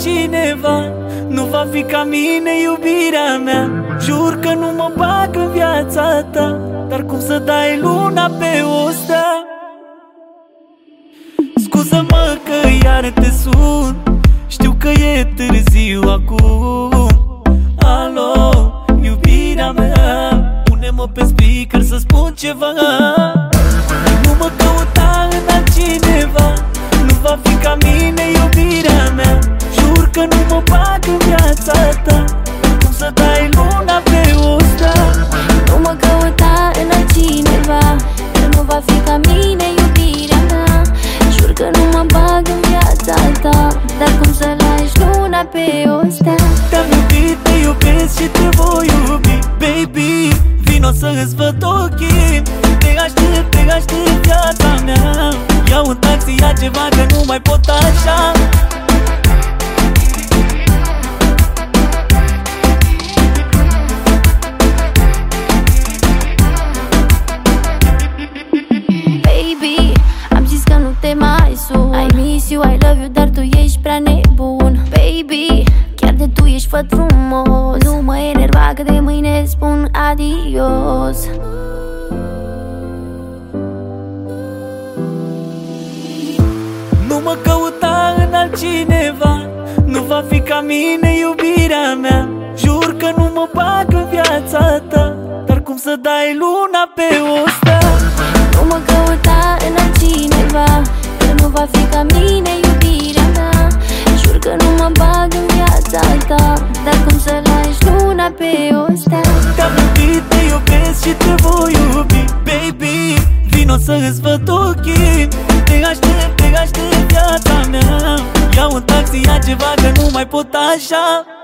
altcineva. Nu va fi ca mine iubirea mea. Jur că nu mă bag în viața ta, dar cum să dai luna pe o stea? Scuză-mă că iar te sun, știu că e târziu acum. Alo, iubirea mea, pune-mă pe speaker să spun ceva. Nu mă căuta în altcineva, nu va fi ca mine iubirea mea. Jur că nu mă bag în viața ta, cum să dai luna pe o stea? Nu mă căuta în altcineva, că nu va fi ca mine iubirea mea. Jur că nu mă bag în viața ta, dar cum să lași luna pe o stea? Te-am iubit, te iubesc și te voi iubi, baby. Vino să-ți văd ochii, te aștept viața mea. Ia un taxi, ia ceva că nu mai pot așa. Baby, am zis că nu te mai sun. I miss you, I love you, dar tu ești prea nebun. Baby, chiar de tu ești făt frumos. Nu mă enerva că de mâine spun adios. Nu mă căuta în altcineva, nu va fi ca mine iubirea mea. Jur că nu mă bag în viața ta, dar cum să dai luna pe o stea? Nu mă căuta în altcineva, că nu va fi ca mine iubirea mea. Jur că nu mă bag în viața ta, dar cum să lași luna pe o stea? Te-am iubit, te iubesc și te voi iubi, baby. Vino să-ți văd ochii, te aștept viața mea. Ia un taxi, ia ceva că nu mai pot așa.